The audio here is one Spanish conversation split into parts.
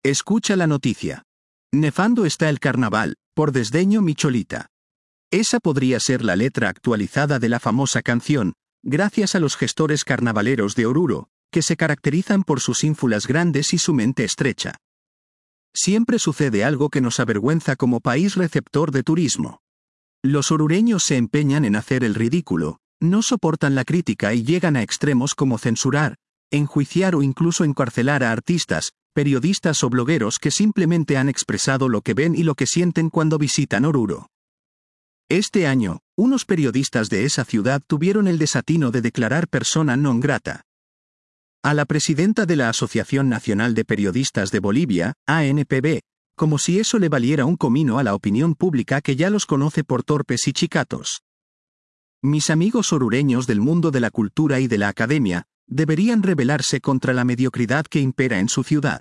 Escucha la noticia. Nefando está el carnaval, por desdeño mi cholita. Esa podría ser la letra actualizada de la famosa canción, gracias a los gestores carnavaleros de Oruro, que se caracterizan por sus ínfulas grandes y su mente estrecha. Siempre sucede algo que nos avergüenza como país receptor de turismo. Los orureños se empeñan en hacer el ridículo, no soportan la crítica y llegan a extremos como censurar, enjuiciar o incluso encarcelar a artistas, periodistas o blogueros que simplemente han expresado lo que ven y lo que sienten cuando visitan Oruro. Este año, unos periodistas de esa ciudad tuvieron el desatino de declarar persona non grata a la presidenta de la Asociación Nacional de Periodistas de Bolivia, ANPB, como si eso le valiera un comino a la opinión pública que ya los conoce por torpes y chicatos. Mis amigos orureños del mundo de la cultura y de la academia, deberían rebelarse contra la mediocridad que impera en su ciudad.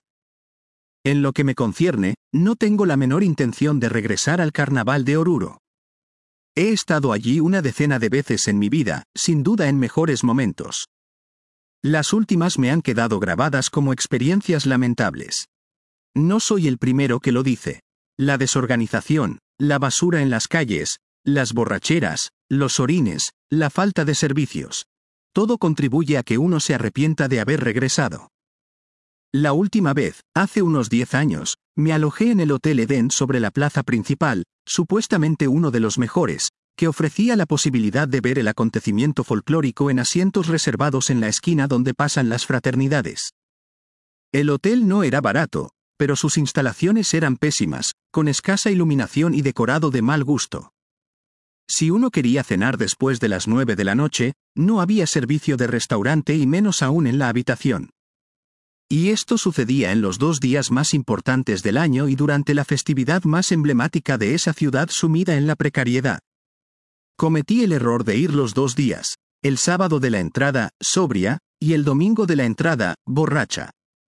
En lo que me concierne, no tengo la menor intención de regresar al carnaval de Oruro. He estado allí una decena de veces en mi vida, sin duda en mejores momentos. Las últimas me han quedado grabadas como experiencias lamentables. No soy el primero que lo dice. La desorganización, la basura en las calles, las borracheras, los orines, la falta de servicios. Todo contribuye a que uno se arrepienta de haber regresado. La última vez, hace unos 10 años, me alojé en el Hotel Edén sobre la plaza principal, supuestamente uno de los mejores, que ofrecía la posibilidad de ver el acontecimiento folclórico en asientos reservados en la esquina donde pasan las fraternidades. El hotel no era barato, pero sus instalaciones eran pésimas, con escasa iluminación y decorado de mal gusto. Si uno quería cenar después de las 9 de la noche, no había servicio de restaurante y menos aún en la habitación. Y esto sucedía en los 2 días más importantes del año y durante la festividad más emblemática de esa ciudad sumida en la precariedad. Cometí el error de ir los 2 días, el sábado de la entrada, sobria, y el domingo de la entrada, borracha.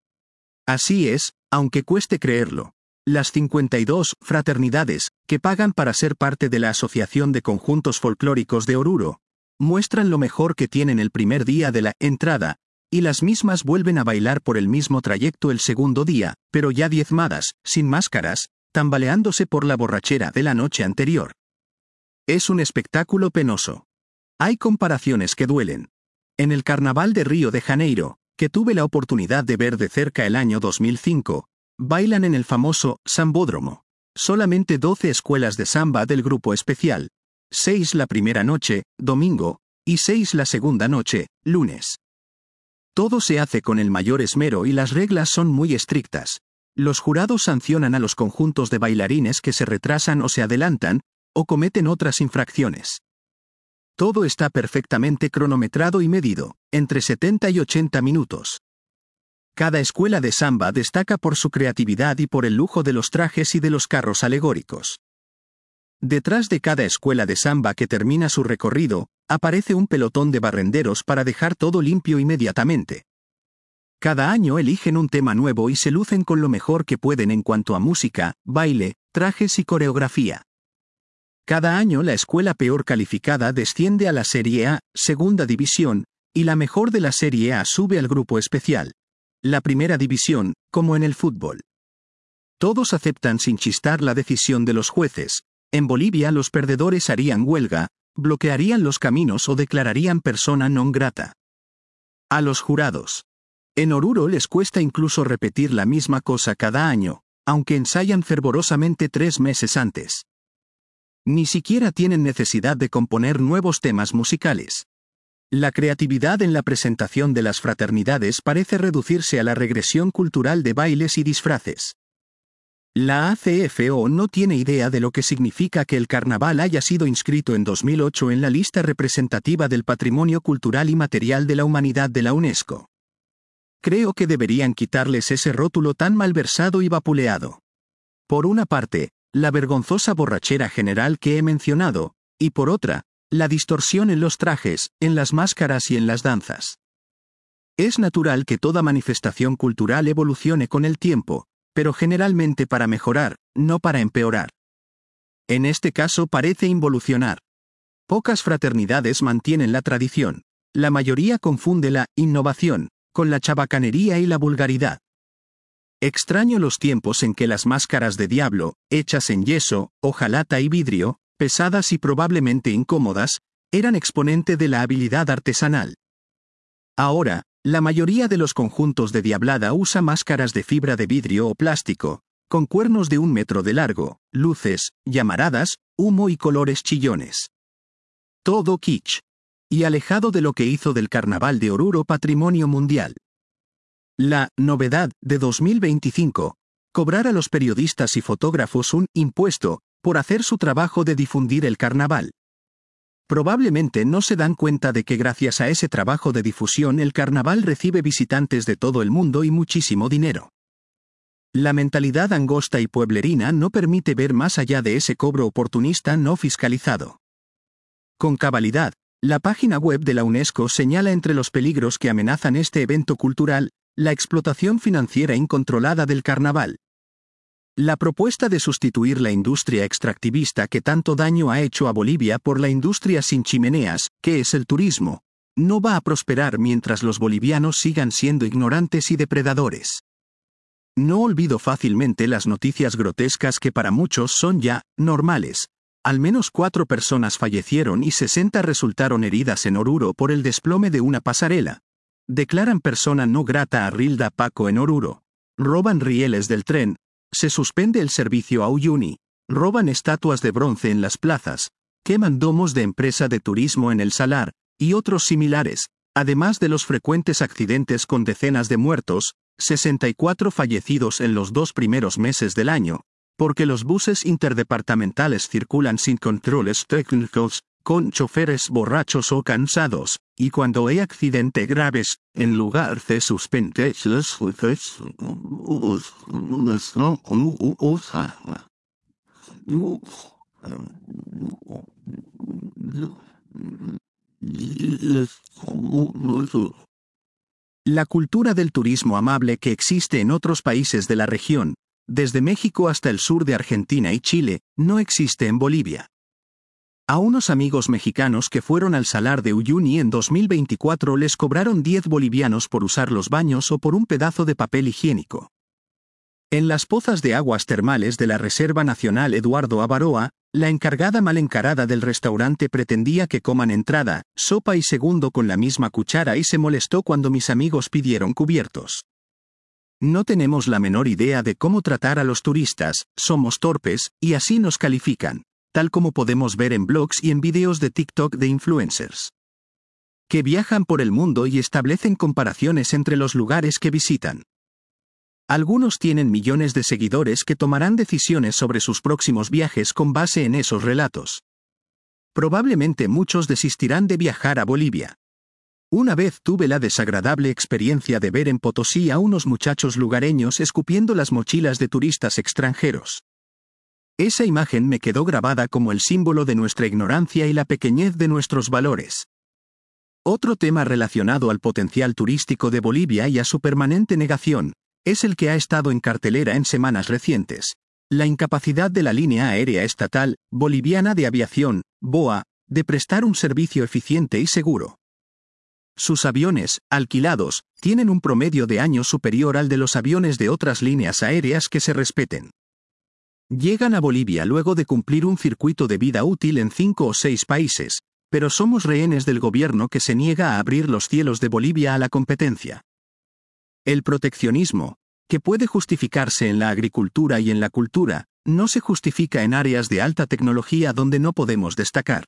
Así es, aunque cueste creerlo. Las 52 fraternidades, que pagan para ser parte de la Asociación de Conjuntos Folclóricos de Oruro, muestran lo mejor que tienen el primer día de la entrada, y las mismas vuelven a bailar por el mismo trayecto el segundo día, pero ya diezmadas, sin máscaras, tambaleándose por la borrachera de la noche anterior. Es un espectáculo penoso. Hay comparaciones que duelen. En el Carnaval de Río de Janeiro, que tuve la oportunidad de ver de cerca el año 2005, bailan en el famoso Sambódromo. Solamente 12 escuelas de samba del grupo especial. 6 la primera noche, domingo, y 6 la segunda noche, lunes. Todo se hace con el mayor esmero y las reglas son muy estrictas. Los jurados sancionan a los conjuntos de bailarines que se retrasan o se adelantan, o cometen otras infracciones. Todo está perfectamente cronometrado y medido, entre 70 y 80 minutos. Cada escuela de samba destaca por su creatividad y por el lujo de los trajes y de los carros alegóricos. Detrás de cada escuela de samba que termina su recorrido, aparece un pelotón de barrenderos para dejar todo limpio inmediatamente. Cada año eligen un tema nuevo y se lucen con lo mejor que pueden en cuanto a música, baile, trajes y coreografía. Cada año la escuela peor calificada desciende a la Serie A, segunda división, y la mejor de la Serie A sube al grupo especial. La primera división, como en el fútbol. Todos aceptan sin chistar la decisión de los jueces. En Bolivia los perdedores harían huelga, bloquearían los caminos o declararían persona non grata. A los jurados. En Oruro les cuesta incluso repetir la misma cosa cada año, aunque ensayan fervorosamente 3 meses antes. Ni siquiera tienen necesidad de componer nuevos temas musicales. La creatividad en la presentación de las fraternidades parece reducirse a la regresión cultural de bailes y disfraces. La ACFO no tiene idea de lo que significa que el carnaval haya sido inscrito en 2008 en la lista representativa del Patrimonio Cultural y Material de la Humanidad de la UNESCO. Creo que deberían quitarles ese rótulo tan malversado y vapuleado. Por una parte, la vergonzosa borrachera general que he mencionado, y por otra, la distorsión en los trajes, en las máscaras y en las danzas. Es natural que toda manifestación cultural evolucione con el tiempo, pero generalmente para mejorar, no para empeorar. En este caso parece involucionar. Pocas fraternidades mantienen la tradición. La mayoría confunde la innovación con la chabacanería y la vulgaridad. Extraño los tiempos en que las máscaras de diablo, hechas en yeso, hojalata y vidrio, pesadas y probablemente incómodas, eran exponente de la habilidad artesanal. Ahora, la mayoría de los conjuntos de diablada usa máscaras de fibra de vidrio o plástico, con cuernos de 1 metro de largo, luces, llamaradas, humo y colores chillones. Todo kitsch. Y alejado de lo que hizo del Carnaval de Oruro patrimonio mundial. La novedad de 2025, cobrar a los periodistas y fotógrafos un impuesto por hacer su trabajo de difundir el carnaval. Probablemente no se dan cuenta de que gracias a ese trabajo de difusión el carnaval recibe visitantes de todo el mundo y muchísimo dinero. La mentalidad angosta y pueblerina no permite ver más allá de ese cobro oportunista no fiscalizado. Con cabalidad, la página web de la UNESCO señala entre los peligros que amenazan este evento cultural, la explotación financiera incontrolada del carnaval. La propuesta de sustituir la industria extractivista que tanto daño ha hecho a Bolivia por la industria sin chimeneas, que es el turismo, no va a prosperar mientras los bolivianos sigan siendo ignorantes y depredadores. No olvido fácilmente las noticias grotescas que para muchos son ya normales. Al menos 4 personas fallecieron y 60 resultaron heridas en Oruro por el desplome de una pasarela. Declaran persona no grata a Rilda Paco en Oruro. Roban rieles del tren. Se suspende el servicio a Uyuni. Roban estatuas de bronce en las plazas. Queman domos de empresa de turismo en el Salar, y otros similares, además de los frecuentes accidentes con decenas de muertos, 64 fallecidos en los 2 primeros meses del año, porque los buses interdepartamentales circulan sin controles técnicos, con choferes borrachos o cansados, y cuando hay accidentes graves, en lugar de suspender los jueces, la cultura del turismo amable que existe en otros países de la región, desde México hasta el sur de Argentina y Chile, no existe en Bolivia. A unos amigos mexicanos que fueron al Salar de Uyuni en 2024 les cobraron 10 bolivianos por usar los baños o por un pedazo de papel higiénico. En las pozas de aguas termales de la Reserva Nacional Eduardo Avaroa, la encargada mal encarada del restaurante pretendía que coman entrada, sopa y segundo con la misma cuchara y se molestó cuando mis amigos pidieron cubiertos. No tenemos la menor idea de cómo tratar a los turistas, somos torpes, y así nos califican, tal como podemos ver en blogs y en videos de TikTok de influencers. Que viajan por el mundo y establecen comparaciones entre los lugares que visitan. Algunos tienen millones de seguidores que tomarán decisiones sobre sus próximos viajes con base en esos relatos. Probablemente muchos desistirán de viajar a Bolivia. Una vez tuve la desagradable experiencia de ver en Potosí a unos muchachos lugareños escupiendo las mochilas de turistas extranjeros. Esa imagen me quedó grabada como el símbolo de nuestra ignorancia y la pequeñez de nuestros valores. Otro tema relacionado al potencial turístico de Bolivia y a su permanente negación, es el que ha estado en cartelera en semanas recientes: la incapacidad de la línea aérea estatal, boliviana de aviación, BOA, de prestar un servicio eficiente y seguro. Sus aviones, alquilados, tienen un promedio de años superior al de los aviones de otras líneas aéreas que se respeten. Llegan a Bolivia luego de cumplir un circuito de vida útil en 5 o 6 países, pero somos rehenes del gobierno que se niega a abrir los cielos de Bolivia a la competencia. El proteccionismo, que puede justificarse en la agricultura y en la cultura, no se justifica en áreas de alta tecnología donde no podemos destacar.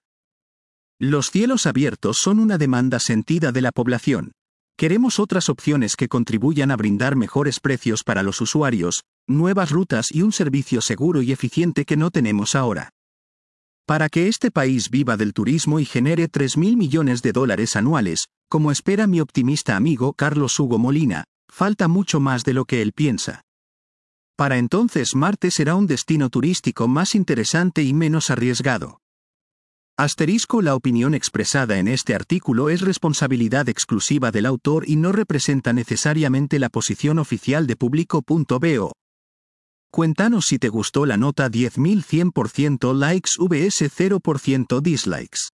Los cielos abiertos son una demanda sentida de la población. Queremos otras opciones que contribuyan a brindar mejores precios para los usuarios, nuevas rutas y un servicio seguro y eficiente que no tenemos ahora. Para que este país viva del turismo y genere $3.000 millones anuales, como espera mi optimista amigo Carlos Hugo Molina, falta mucho más de lo que él piensa. Para entonces Marte será un destino turístico más interesante y menos arriesgado. La opinión expresada en este artículo es responsabilidad exclusiva del autor y no representa necesariamente la posición oficial de Público.bo. Cuéntanos si te gustó la nota. 10.100% likes vs 0% dislikes.